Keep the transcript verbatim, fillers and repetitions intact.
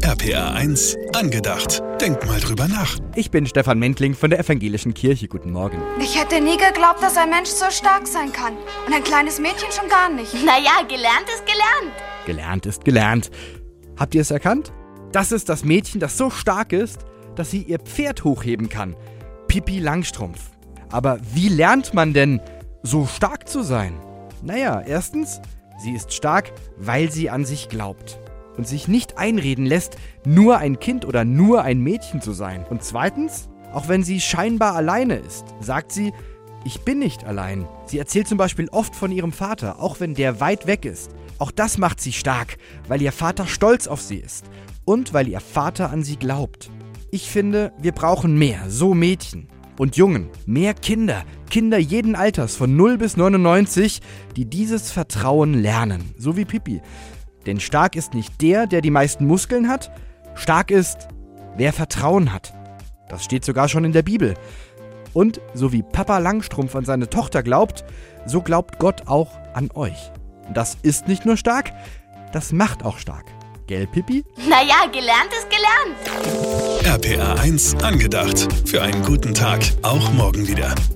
R P R eins angedacht. Denk mal drüber nach. Ich bin Stefan Mentling von der Evangelischen Kirche. Guten Morgen. Ich hätte nie geglaubt, dass ein Mensch so stark sein kann. Und ein kleines Mädchen schon gar nicht. Naja, gelernt ist gelernt. Gelernt ist gelernt. Habt ihr es erkannt? Das ist das Mädchen, das so stark ist, dass sie ihr Pferd hochheben kann. Pippi Langstrumpf. Aber wie lernt man denn, so stark zu sein? Naja, erstens, sie ist stark, weil sie an sich glaubt und sich nicht einreden lässt, nur ein Kind oder nur ein Mädchen zu sein. Und zweitens, auch wenn sie scheinbar alleine ist, sagt sie, ich bin nicht allein. Sie erzählt zum Beispiel oft von ihrem Vater, auch wenn der weit weg ist. Auch das macht sie stark, weil ihr Vater stolz auf sie ist und weil ihr Vater an sie glaubt. Ich finde, wir brauchen mehr, so Mädchen und Jungen, mehr Kinder, Kinder jeden Alters von null bis neunundneunzig, die dieses Vertrauen lernen, so wie Pippi. Denn stark ist nicht der, der die meisten Muskeln hat, stark ist, wer Vertrauen hat. Das steht sogar schon in der Bibel. Und so wie Papa Langstrumpf an seine Tochter glaubt, so glaubt Gott auch an euch. Und das ist nicht nur stark, das macht auch stark. Gell, Pippi? Naja, gelernt ist gelernt. R P R eins angedacht. Für einen guten Tag. Auch morgen wieder.